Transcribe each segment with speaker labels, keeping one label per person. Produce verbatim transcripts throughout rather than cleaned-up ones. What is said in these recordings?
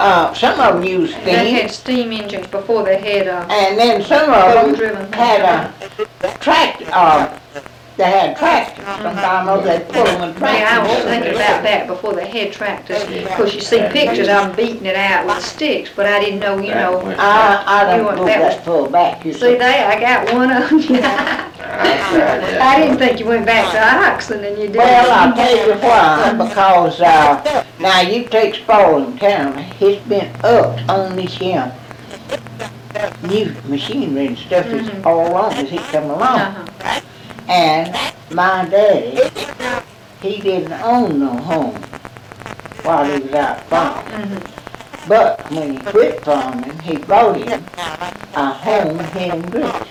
Speaker 1: Uh, some of them used
Speaker 2: They
Speaker 1: steam,
Speaker 2: had steam engines before they had, uh,
Speaker 1: and then some of them
Speaker 2: driven.
Speaker 1: had a tract, uh, they had tractors. Sometimes they pull them in
Speaker 2: yeah, I was
Speaker 1: tractors.
Speaker 2: thinking about that before they had tractors. Of course, you see pictures of them beating it out with sticks, but I didn't know, you know.
Speaker 1: I, I
Speaker 2: You
Speaker 1: don't
Speaker 2: want-
Speaker 1: move
Speaker 2: that was-
Speaker 1: that full back, you
Speaker 2: See
Speaker 1: see.
Speaker 2: there, I got one of them. I didn't think you went back to oxen and you did.
Speaker 1: Well, I'll tell you why, because, uh, now you take Spalding County, he's been up on this here new machinery and stuff is
Speaker 2: Mhm.
Speaker 1: all along as he come along.
Speaker 2: Uh-huh.
Speaker 1: And my daddy, he didn't own no home while he was out farming.
Speaker 2: Mhm.
Speaker 1: But when he quit farming, he bought him a home here in Griffith.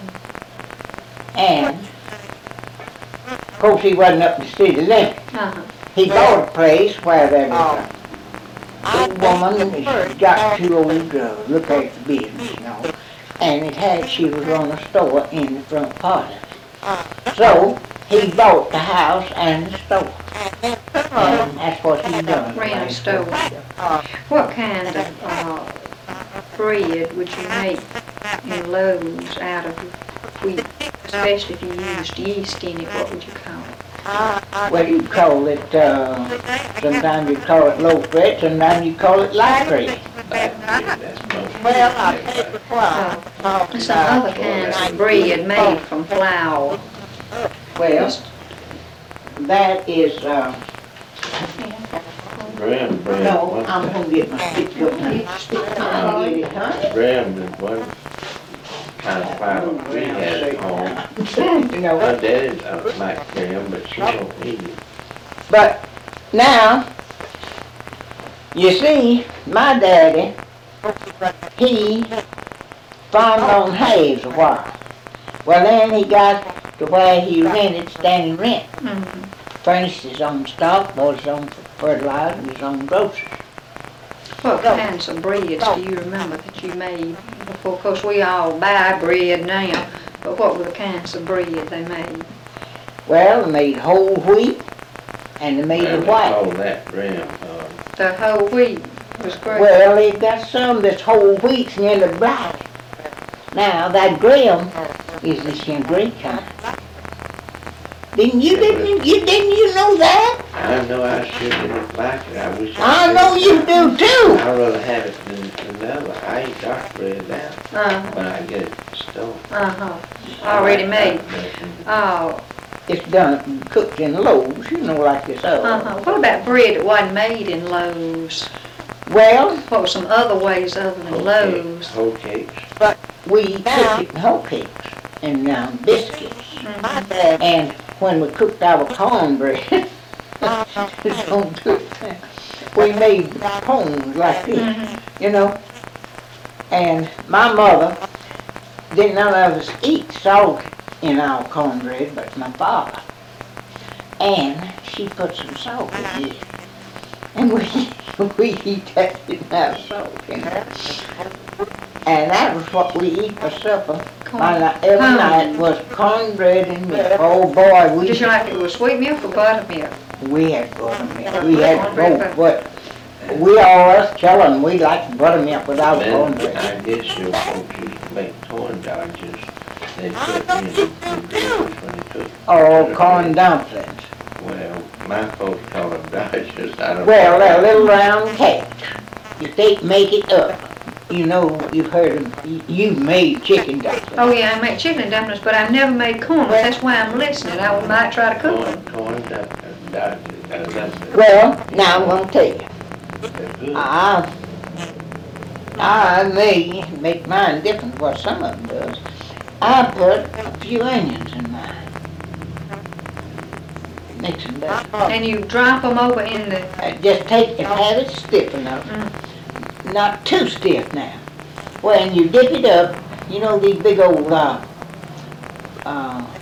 Speaker 1: And, of course, he wasn't up to city limit.
Speaker 2: Uh-huh.
Speaker 1: He bought a place where there was a old woman that got too old to look after business, you know. And it had, she was running a store in the front part of it. So, he bought the house and the store. And that's what he done.
Speaker 2: Ran a store. What kind of uh, bread would you make in loaves out of wheat, especially if you used yeast in it? What would you call it?
Speaker 1: Well, you call it, uh, sometimes you call it loaf bread, sometimes you call it light bread. Well, I'll tell you why.
Speaker 2: Uh, some other kinds of bread made from flour.
Speaker 1: Well, that is, uh,
Speaker 3: Graham bread.
Speaker 1: no,
Speaker 3: what-
Speaker 1: I'm gonna get my stick up now. I'll get it, huh?
Speaker 3: Graham is one kind of flour we had at home.
Speaker 1: You know,
Speaker 3: My daddy's uh, like Graham, but she don't eat it.
Speaker 1: but now, you see, my daddy, he farmed on hays a while. Well, then he got to where he rented standing rent.
Speaker 2: Mhm.
Speaker 1: Furnished his own stock, bought his own fertilizer, and his own groceries.
Speaker 2: What kinds of breads do you remember that you made before? Of course, we all buy bread now, but what were the kinds of bread they made?
Speaker 1: Well, they made whole wheat, and they made
Speaker 3: I
Speaker 1: the
Speaker 3: would
Speaker 1: white.
Speaker 3: call that Graham, uh,
Speaker 2: The whole wheat was great.
Speaker 1: Well, they got some that's whole wheat's nearly black. Now, that Graham is this here gray kind. Didn't you, didn't you, didn't you know that?
Speaker 3: I know I sure didn't like it. I wish I
Speaker 1: I
Speaker 3: did.
Speaker 1: know you do too.
Speaker 3: I'd rather have it than, than the other. I eat dark bread now,
Speaker 2: Uh,
Speaker 3: when I get it stone.
Speaker 2: uh-huh, already made. Oh,
Speaker 1: It's done, cooked in loaves, you know, like this other.
Speaker 2: uh-huh. What about bread that wasn't made in loaves?
Speaker 1: Well,
Speaker 2: What were some other ways other than
Speaker 3: Whole
Speaker 2: loaves?
Speaker 3: cakes, whole cakes.
Speaker 1: we cooked it in whole cakes and um, biscuits.
Speaker 2: Mhm.
Speaker 1: And when we cooked our cornbread, it's so good. We made cones like this,
Speaker 2: Mhm.
Speaker 1: you know. And my mother, didn't none of us eat salt in our cornbread, but my father. And she put some salt in it. And we, we eat that didn't have salt in it. And that was what we eat for supper. My, ni- every
Speaker 2: Corn.
Speaker 1: night was cornbread and milk. Oh boy, we,
Speaker 2: Did you like it with sweet milk or buttermilk?
Speaker 1: we had buttermilk. We had both, but we all us children, we liked buttermilk without
Speaker 3: Then,
Speaker 1: cornbread.
Speaker 3: I guess your folks used to make corn dodgers. They put in the grits when they cook.
Speaker 1: Oh, corn dumplings.
Speaker 3: Well, my folks call them dodgers. I don't.
Speaker 1: Well, they're little round cakes. You take, make it up. You know, you've heard of, you- you've made chicken dumplings.
Speaker 2: Oh, yeah, I make chicken dumplings, but I've never made corn. That's why I'm listening. I might try to cook
Speaker 3: Corn,
Speaker 2: them.
Speaker 3: corn dod- dodgers, uh, dumplings.
Speaker 1: Well, now I'm gonna tell you.
Speaker 3: They're good.
Speaker 1: I, I may make mine different what some of them does. I put a few onions in mine. Mix them down.
Speaker 2: And you drop them over in the,
Speaker 1: Uh, Just take and have it stiff enough. Not too stiff now. When you dip it up, you know these big old, uh, uh,